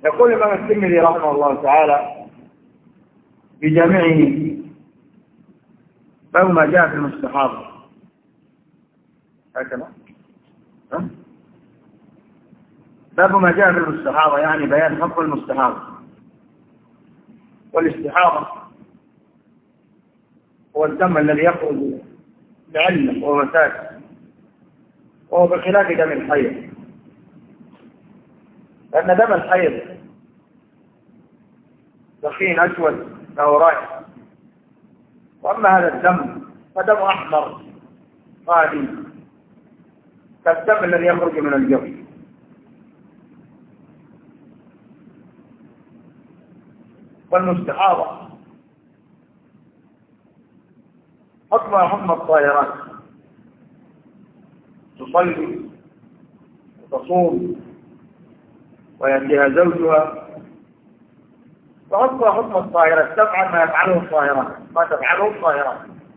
يقول الإمام الترمذي رحمه الله تعالى في جامعه باب ما جاء في المستحاضة، هكذا باب ما جاء في المستحاضة، يعني بيان حكم المستحاضة. والاستحاضة هو الدم الذي يخرج بعلة ومساك، وهو بخلاف دم الحيض، لأن دم الحيض دخين أسود له رائحة، وأما هذا الدم فدم أحمر قادم كالدم الذي يخرج من الجوف. والمستحاضة حكمها حكم الطاهرات، تصلي وتصوم ويأتيها زوجها، فحكمها حكم الطاهرات، تفعل ما يفعله الطاهرات، ما تفعله الطاهرات،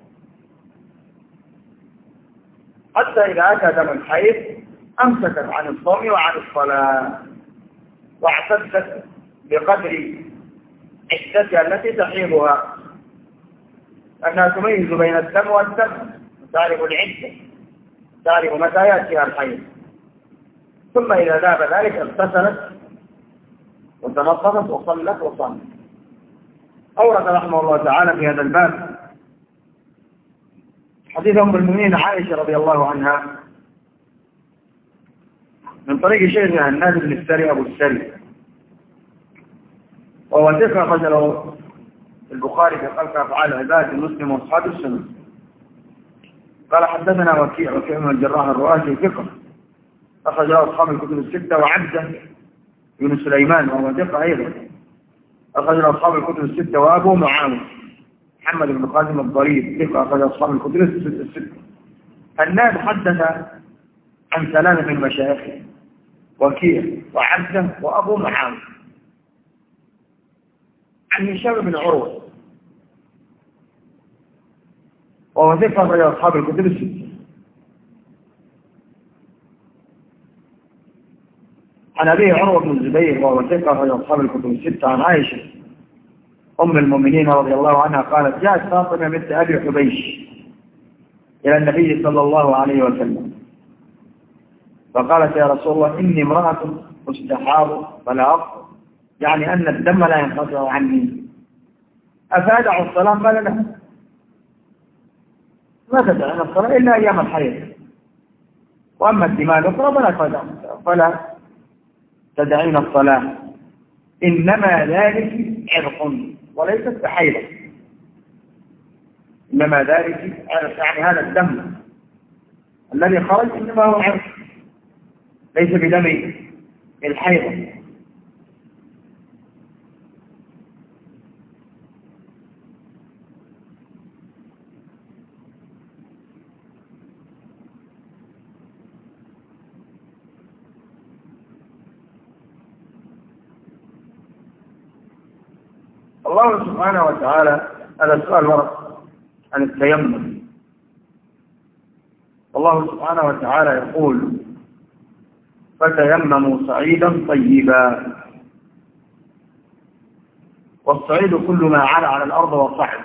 حتى إذا أتى دم الحيض أمسكت عن الصوم وعن الصلاة، واعتدت بقدر عدتها التي تحيضها، أنها تميز بين الدم والدم، تعرف العدة، تعرف متى يأتيها الحيض. ثم إذا ذهب ذلك اغتسلت وتنظفت وصلت وصامت. أورد رحمه الله تعالى في هذا الباب حديث أم المؤمنين عائشة رضي الله عنها من طريق شيخها النادي بن السري أبو السري، وهو ذكر رجله البخاري في خلق أفعال العباد المسلم وأصحاب السنة. قال حدثنا وكيع بن الجراح الرؤاسي ثقة أخرج له أصحاب الكتب الستة، وعبده بن سليمان وهو ثقة أيضا أخرج له أصحاب الكتب الستة، وأبو معاوية محمد بن قاسم الضرير ثقة أخرج أصحاب الكتب الستة. الناد حدث عن ثلاثة من مشايخه، وكيع وعبده وأبو معاوية، عن هشام بن عروة وهو ثقة أخرج أصحاب الكتب الستة. عن أبيه عروة بن الزبير وهو ثقة أخرج أصحاب الكتب الستة. عن عائشة أم المؤمنين رضي الله عنها قالت جاءت فاطمة بنت أبي حبيش إلى النبي صلى الله عليه وسلم فقالت يا رسول الله إني امرأة مستحاض فلا أفطر، يعني أن الدم لا ينقطع عني، أفادع الصلاة؟ قال لا، ما تدعين الصلاة إلا أيام الحيض، وأما الدماء الأخرى فلا تدعين الصلاة، إنما ذلك عرق وليست بحيضة، إنما ذلك عرق، يعني هذا الدم الذي خرج إنما هو عرق ليس بدم الحيضة. الله سبحانه وتعالى هذا السؤال ورد عن التيمم، الله سبحانه وتعالى يقول فتيمموا صعيدا طيبا، والصعيد كل ما علا على الأرض وصعد،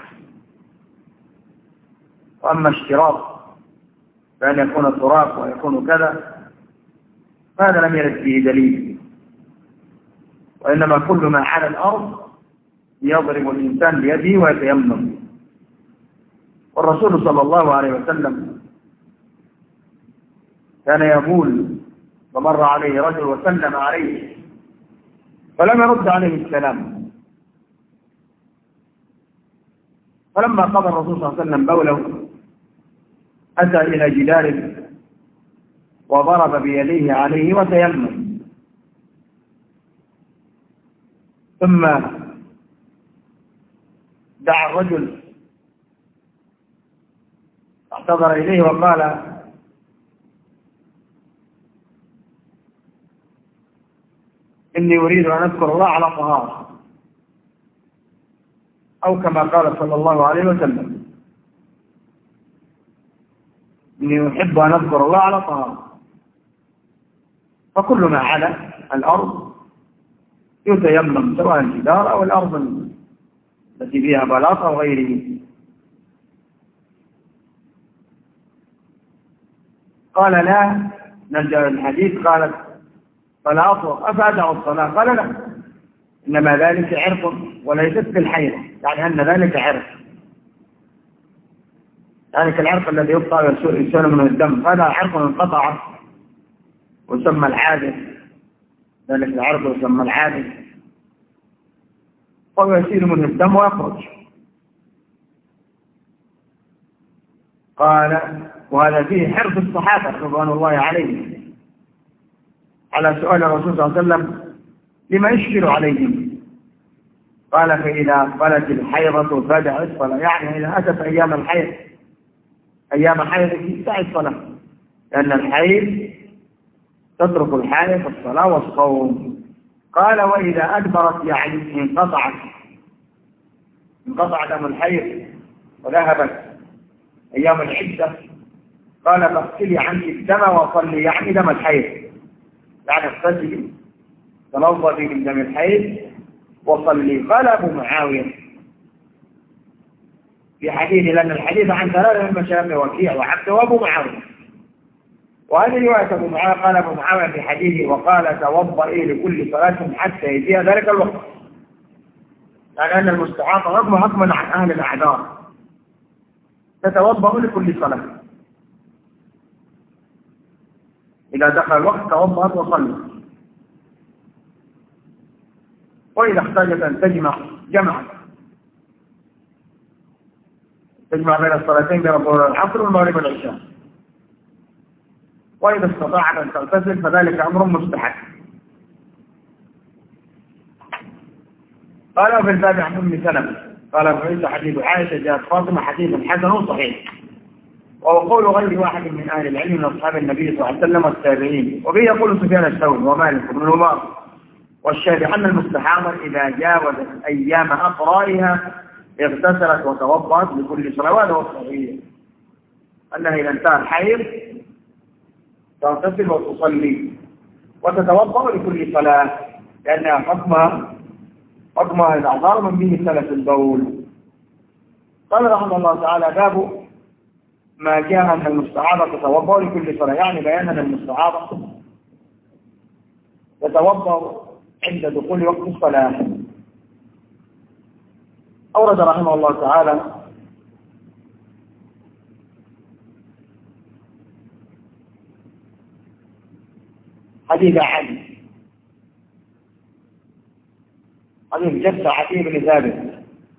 وأما اشتراط بأن يكون تراب ويكون كذا هذا لم يرد فيه دليل، وإنما كل ما على الأرض يضرب الإنسان بيده ويتيمم. والرسول صلى الله عليه وسلم كان يقول فمر عليه رجل وسلم عليه فلم يرد عليه السلام، فلما قضى الرسول صلى الله عليه وسلم بوله أتى إلى جدار وضرب بيديه عليه وتيمم، ثم دعا الرجل اعتذر إليه وقال إني أريد أن أذكر الله على طهارة، أو كما قال صلى الله عليه وسلم إني أحب أن أذكر الله على طهارة. فكل ما على الأرض يتيمم سواء الجدار أو الأرض التي فيها بلاط أو غيره. قال لا، نرجع للحديث. قالت فلا أطلق أفأدع الصلاة؟ قال لا، إنما ذلك عرق وليست بالحيض، يعني أن ذلك عرق، ذلك العرق الذي يبقى يسال منه الدم، هذا عرق انقطع ويسمى العادة، ذلك العرق يسمى العادة، وهو يسيل منه الدم ويخرج. قال وهذا فيه حرص الصحابة رضوان الله عليهم على سؤال الرسول صلى الله عليه وسلم لما يشكل عليهم. قال فإذا قالت الحيضة فدع الصلاة، يعني إذا أتت أيام الحيض، أيام حيضك دع الصلاة، لأن الحيض تترك الحائض الصلاة والصوم. قال وإذا أدبرت، يعني انقطع دم الحيض وذهبت أيام العدة، قال فاغسلي عنك الدم وصلي، يعني دم الحيض، يعني اغتسلي تنظفي من دم الحيض وصلي. قال أبو معاوية في حديث، لأن الحديث عن ثلاثة من مشايخ وكيع وعبد وأبو معاوية، وهذه رواية أبو معاوية. قال أبو معاوية في حديثه وقال توضئي لكل صلاة حتى يجيء ذلك الوقت، يعني أن المستحاضة حكما عن أهل الأعذار تتوضأ لكل صلاة، إذا دخل الوقت توضأت وصلت، وإذا احتاجت أن تجمع جمعت، تجمع بين الصلاتين بين الظهر والعصر والمغرب والعشاء، وإذا استطاعت أن تغتسل فذلك أمر مستحب. قال في الباب عن أم سلمة قال ابن عيسى حديث عائشة جاءت فاطمة حديث حسن صحيح، وهو قول غير واحد من أهل العلم من أصحاب النبي صلى الله عليه وسلم والتابعين. وبه يقول سفيان الثوري ومالك بن عمر والشافعي أن المستحاضة إذا جاوزت أيام أقرائها اغتسلت وتوضأت لكل صلاة، وهذا هو الصحيح، أنها إذا انتهى الحيض تغتسل وتصلي وتتوضأ لكل صلاة، لأنها حكمها الأعذار من به سلف البول. قال رحمه الله تعالى باب ما جاء أن المستعاضة تتوضأ لكل صلاة، يعني بيان أن المستعاضة تتوضأ عند دخول وقت الصلاة. أورد رحمه الله تعالى حديث جد عدي بن ثابت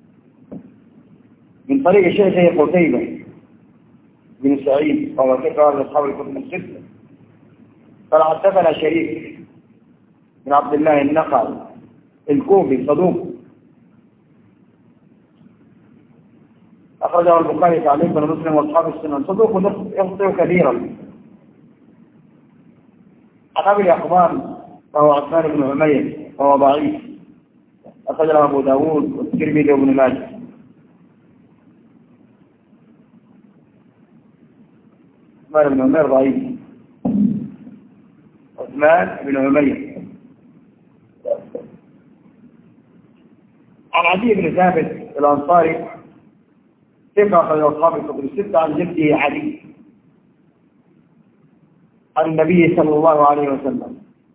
من طريق شيخه قتيبة بن سعيد وهو ذكر من أصحاب الكتب الستة. قال حدثنا شريك بن عبد الله النخعي الكوفي صدوق، أخرجه البخاري تعليقا ومسلم وأصحاب السنن، صدوق يخطئ كثيرا. عن أبي الأخبار وهو عثمان بن عمير وهو ضعيف، أخرجه أبو داود والترمذي وابن ماجه. عثمان بن عمير ضعيف، عثمان بن عمير. عن عدي بن ثابت الأنصاري ثقة أخرج أصحاب الكتب الستة عن جده علي عن النبي صلى الله عليه وسلم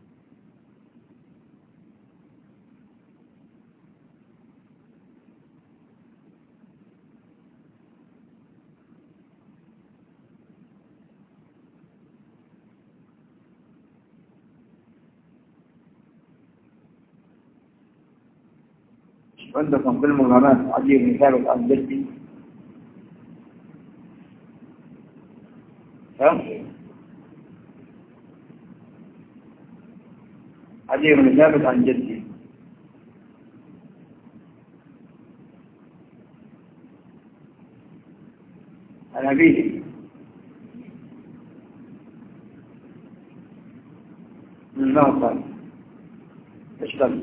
عندكم في المغامات عدي بن ثابت عن جدي عدي بن ثابت عن جدي عن أبيه من الله قال اشتغل.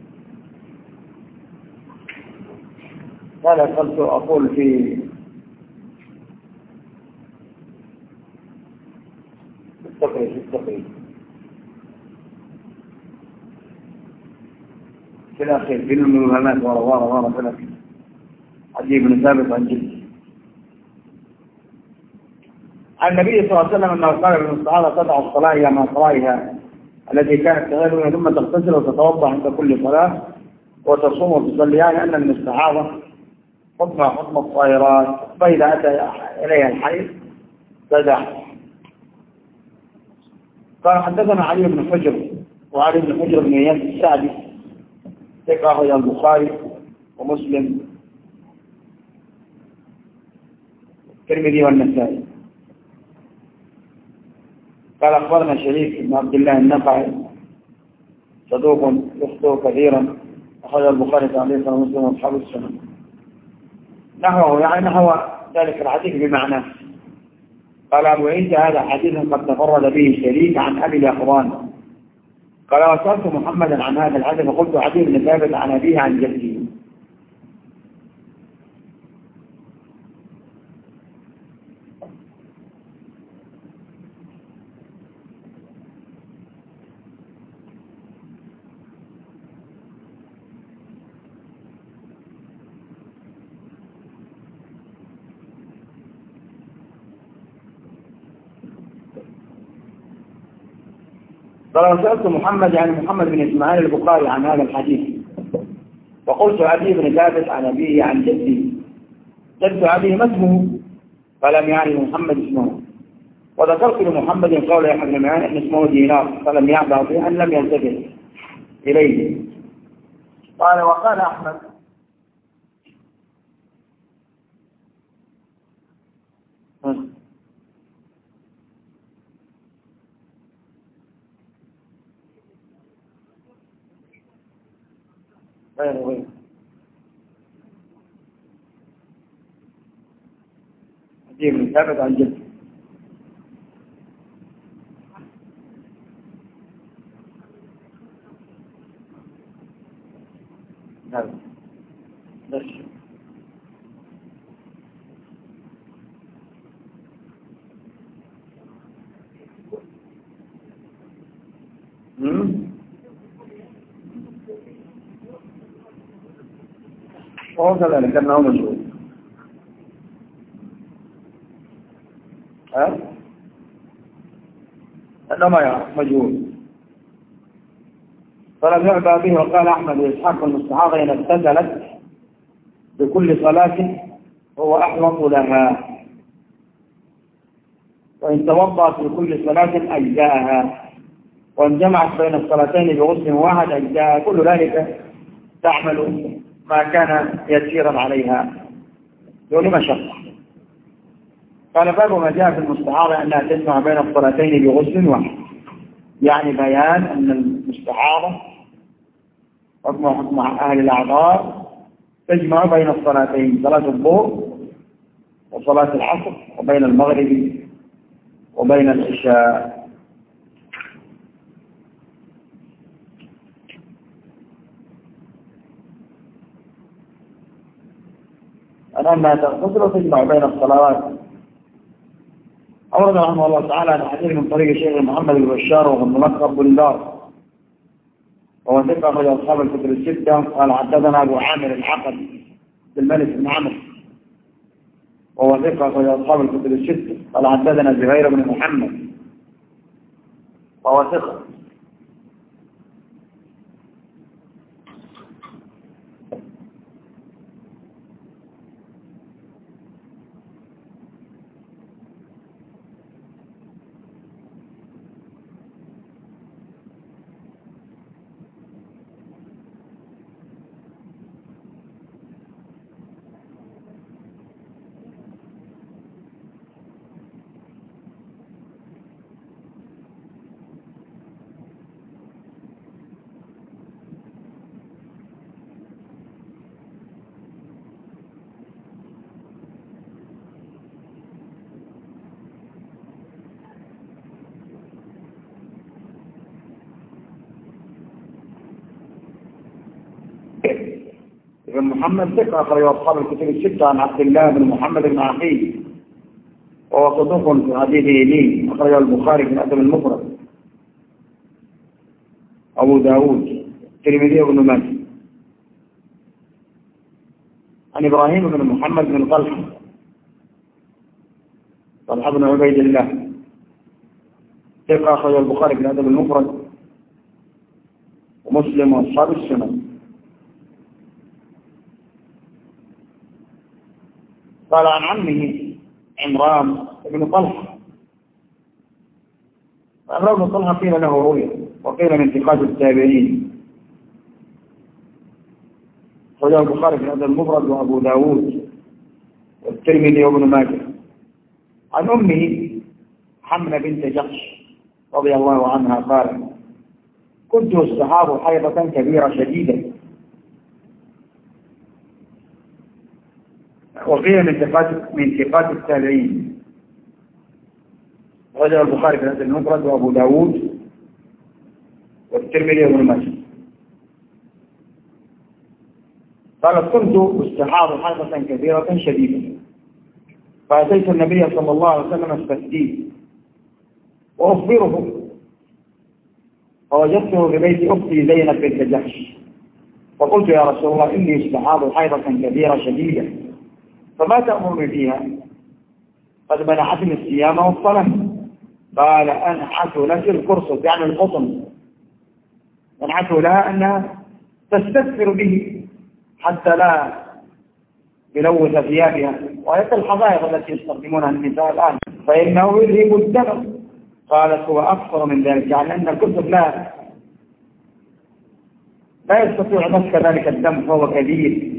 هذا قلت أقول في في التقريب في الأخير في المهمات ورا في الأخير عدي بن ثابت عن جده عن النبي صلى الله عليه وسلم أنه قال للصحابة تدع الصلاة إلى ما صلائها التي كانت تغيرها ثم تغتسل وتتوضأ عند كل صلاة وتصوم وتصلي، يعني أن المستحاضة حكم الطائرات، فإذا أتى إليها الحيض تدع. قال حدثنا علي بن حجر وعلي بن حجر بن اياس السعدي ثقة أخرج البخاري ومسلم الترمذي والنسائي. قال أخبرنا شريك بن عبد الله النخعي صدوق يخطئ كثيرا أخرج البخاري تعليقا ومسلم وأصحاب السنن نحوه، يعني نحو ذلك الحديث بمعناه. قال أبو عيسى هذا حديث قد تفرد به شريك عن أبي الأخوان. قال وسألت محمدا عن هذا الحديث فقلت حديث بن ثابت عن أبيه عن جده. قال وسألت محمد يعني محمد بن إسماعيل البخاري عن هذا الحديث فقلت أبي بن ثابت عن أبيه عن جدي. جد أبيه ما اسمه؟ فلم يعرف محمد اسمه. وذكرت لمحمد قول يحيى بن معين أن اسمه دينار فلم يعبأ به أن لم يلتفت إليه. قال وقال أحمد غير حديث بن ثابت عن جد. هذا بس وهو كذلك أنه مجهول. أنه ما يعرف مجهول فلم يعبأ به. وقال أحمد وإسحاق المستحاضة إن اغتسلت بكل صلاة هو أحوط لها وإن توضأت بكل صلاة أجزاءها وإن جمعت بين الصلاتين بغسل واحد أجزاءها. كل ذلك تعمل ما كان يسيرا عليها دون مشقة. قال باب ما جاء في المستحاضة أنها تجمع بين الصلاتين بغسل واحد، يعني بيان أن المستحاضة حكم أهل الأعذار تجمع بين الصلاتين، صلاة الظهر وصلاة العصر وبين المغرب وبين العشاء. أنها تغتسل وتجمع بين الصلوات. أورد رحمه الله تعالى عن حديث من طريق الشيخ محمد بن بشار وهو الملقب بالدار وهو ثقة أخرج أصحاب الكتب الستة. قال حدثنا أبو عامر العقد بالملك بن عمرو وهو ثقة أخرج أصحاب الكتب الستة. قال حدثنا زهير بن محمد وهو ثقة. ابن محمد ثقة أخرج أصحاب الكتب الستة عن عبد الله بن محمد بن عقيل وهو صدوق في حديثه لين، أخرجه البخاري في الأدب المفرد، أبو داود، الترمذي وابن ماجه. عن إبراهيم بن محمد بن طلحة بن عبيد الله ثقة، أخرج البخاري في الأدب المفرد ومسلم وأصحاب السنن. قال عن عمه عمران بن طلحة. عمران بن طلحة قيل له رؤيا، وقيل من ثقات التابعين. أخرجه البخاري في الأدب المفرد وأبو داود والترمذي وابن ماجه. عن أمه حمنة بنت جحش رضي الله عنها قال: كنت استحاض حيضة كبيرة شديدة، وقيل من ثقات التابعين. أخرجه البخاري في الأدب المفرد وأبو داود والترمذي وابن ماجه. قالت: كنت استحاض حيضة كبيرة شديدة، فأتيت النبي صلى الله عليه وسلم استفتيه وأخبره، فوجدته في بيت أختي زينب بنت جحش، فقلت: يا رسول الله، إني استحاض حيضة كبيرة شديدة، فما تأمرني فيها؟ قد منعتني الصيام والصلاة. قال: أنحت لك القرص، يعني القطن، منعته لها أنها تستكثر به حتى لا يلوث ثيابها، وهي الحظائر التي يستخدمونها النساء الآن، فإنه يذهب الدم. قالت: هو أكثر من ذلك، يعني أن الكتب لا يستطيع مسك ذلك الدم، فهو كبير.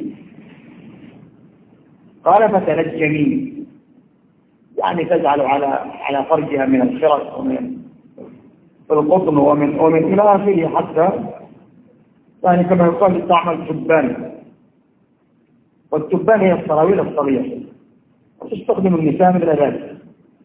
قال: فتنجمي، يعني تجعل على فرجها من الخرق ومن القطن ومن إلى آخره، حتى يعني كما يقال تعمل تبان، والتبان هي السراويل الصغيرة، وتستخدم النساء مثل ذلك.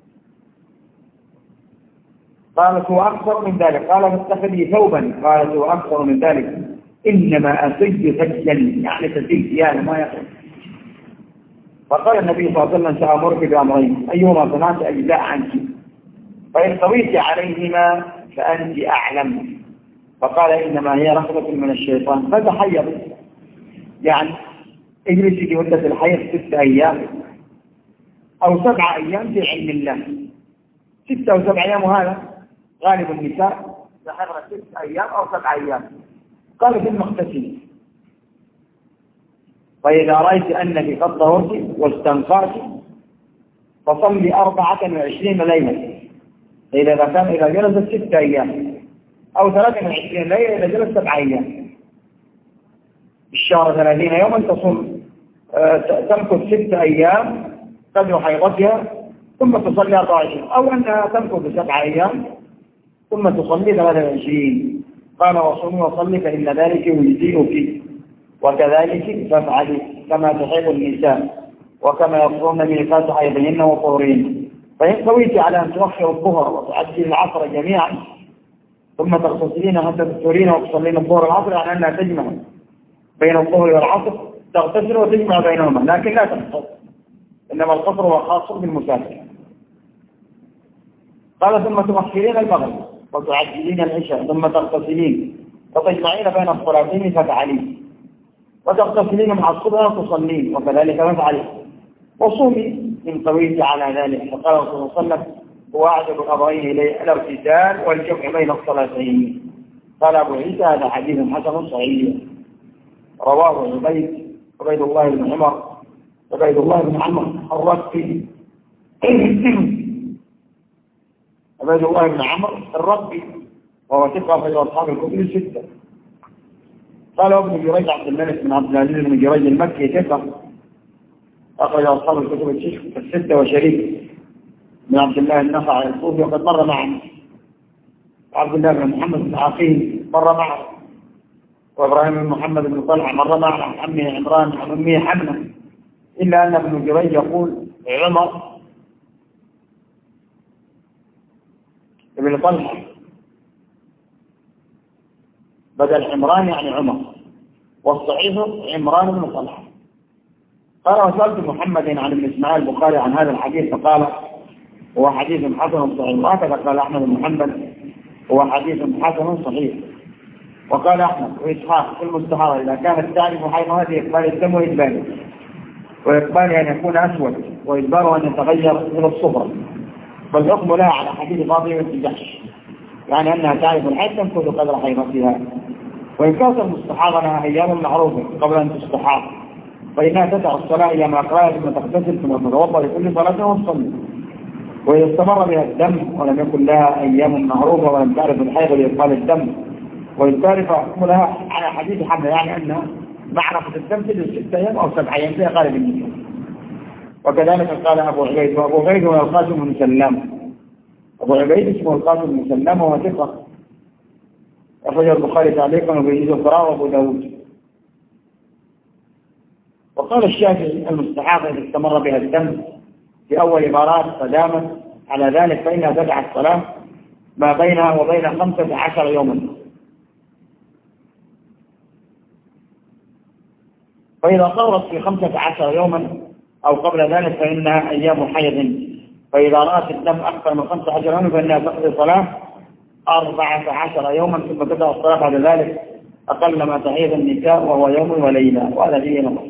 قالت: هو أكثر من ذلك. قال: فاتخذي ثوبا. قالت: هو أكثر من ذلك، إنما أسج سجا، يعني تسج ثيابا ما يقول. فقال النبي صلى الله عليه وسلم: سأمرك بأمرين، أيهما صنعت أجزاء عنك، فإن قويت عليهما فأنت أعلم. فقال: إنما هي رحمة من الشيطان. فتحيض، يعني اجلسي في مدة الحيض 6 أيام أو 7 أيام في علم الله. 6 أو 7 أيام، وهذا غالب النساء تحضر 6 أيام أو 7 أيام. قال: ثم اغتسلي، فإذا رأيت أنك قد طهرت واستنقعت فصلي 24 ليلة. إذا جلست 6 أيام أو 23 ليلة، إذا جلست 7 أيام. الشهر 30 يوما تصوم، تمكث 6 أيام قدر حيضتها ثم تصلي 24، أو أنها تمكث 7 أيام ثم تصلي 23. قال: وصومي وصلي فإن ذلك يجزئك، وكذلك تفعلي كما تحيض النساء، وكما يقضون ميقات حيضهن وطهورهن. فإن قويت على أن تؤخر الظهر وتؤدي العصر جميعا ثم تغتسلين حتى تفطرين وتصلين الظهر والعصر، يعني أنها تجمع بين الظهر والعصر، تغتسل وتجمع بينهما، لكن لا تقصر، إنما القصر هو خاص بالمسافر. قال: ثم تؤخرين المغرب وتعجلين العشاء ثم تغتسلين وتجمعين بين الصلاتين فتعلين، وتغتسلين مع الصبح وتصلين، وكذلك تفعلين، وصومي إن قويت على ذلك. فقال رسول الله صلى الله عليه وسلم: هو أعجب الأمرين إليه الاغتسال والجمع بين الصلاتين. قال أبو عيسى: هذا حديث حسن صحيح، رواه عبيد الله بن عمر عبيد الله بن عمرو الربي عبيد الله بن عمرو الربي، وهو ثقة في أصحاب الكتب الستة. قال ابن جريج عبد الملك بن عبد العزيز بن جريج المكي ثقة، أخرج أصحاب الكتب الستة، وشريك بن عبد الله النخعي الكوفي وقد مر معنا، عبد الله بن محمد بن عقيل مر معه، وإبراهيم بن محمد بن طلحة مر معه، عن عمه عمران عن أمه حمنة، إلا أن ابن جريج يقول عمر ابن طلحة بدل عمران يعني عمر، والصحيح عمران بن طلحة. قال: وسألت محمد عن ابن إسماعيل البخاري عن هذا الحديث، فقال: هو حديث حسن صحيح، وهكذا قال أحمد بن محمد هو حديث حسن صحيح. وقال أحمد وإسحاق في المستحاضة إذا كانت تعرف حيض هذه إقبال الدم وإدباره، وإقبال أن يكون أسود وإدباره أن يتغير إلى الصفرة، فالحكم لها على حديث فاطمة بنت جحش، يعني أنها تعرف الحيض تنفذ قدر حيضتها. وإن كانت المستحاضة لها أيام معروفة قبل أن تستحاض فإنها تدع الصلاة إلى ما قرأت ثم تغتسل ثم تتوضأ لكل صلاة وتصلي. وإذا استمر بها الدم ولم يكن لها أيام معروفة ولم تعرف الحيض لإقبال الدم وإدباره فحكم لها على حديث حمله، يعني أن معرفة الدم تجد 6 أيام أو 7 أيام في غالب النساء. وكذلك قال أبو عبيد، وأبو عبيد هو القاسم بن سلام، أبو عبيد اسمه القاسم بن سلام وهو ثقة، أخرجه البخاري تعليقا وابن القراء وأبو داود. وقال الشافعي المستحاضة إذا استمر بها الدم في أول عبارات فدامت على ذلك فإنها تدع الصلاة ما بينها وبين 15 يوما. فإذا صارت في 15 يوما أو قبل ذلك فإنها أيام حيض. فإذا رأت الدم أكثر من 15 يوما فإنها تقضي صلاة 14 يوما ثم تدع الصلاة بعد ذلك أقل ما تحيض النساء وهو يوم وليلة، وهذا فيه نظر.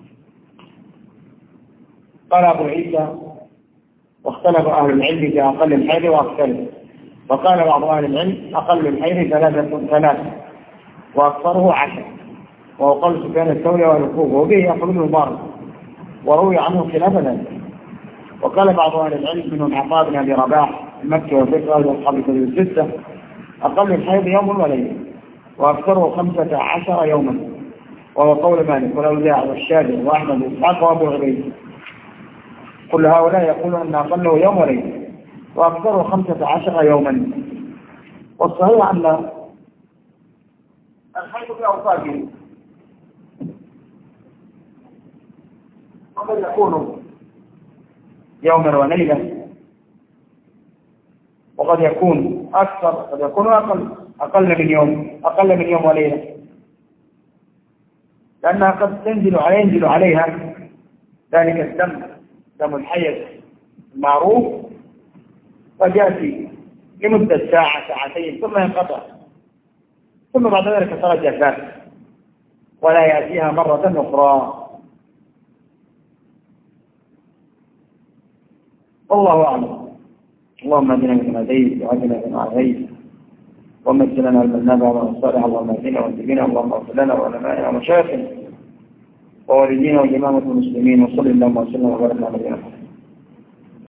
قال أبو عيسى واختلف أهل العلم في أقل الحيض وأكثره، وقال بعض أهل العلم أقل الحيض 3 وأكثره 10، وهو قول سفيان الثوري والكوفي وبه يقول المبارك، وروي عنه خلاف ذلك. وقال بعض أهل العلم منهم عطاء بن أبي رباح المكي وفقه وأصحاب الكتب الستة أقل الحيض يوم وليلة وأكثره 15 يوما، وهو قول مالك والأوزاعي والشافعي وأحمد وإسحاق وأبو عبيد. كل هؤلاء يقولون أن أقله يوم وليلة وأكثره 15 يوما. والصحيح أن الحيض في أوقاته قد يكون يوما وليلة، وقد يكون أكثر، قد يكون أقل من يوم وليلة، لأنها قد ينزل عليها ذلك الدم، دم الحيض المعروف، فيأتي لمدة ساعة 2 ثم ينقطع، ثم بعد ذلك صار جفاف ولا يأتيها مرة أخرى. والله أعلم. اللهم اهدنا فيمن هديت وعافنا فيمن عافيت ومتنا من نبع والصالح، اللهم اهدنا واهدنا، اللهم اغفر لنا وعلمائنا ومشايخنا ووالدينا وجماعة المسلمين، وصلى اللهم وسلم وبارك على نبينا محمد.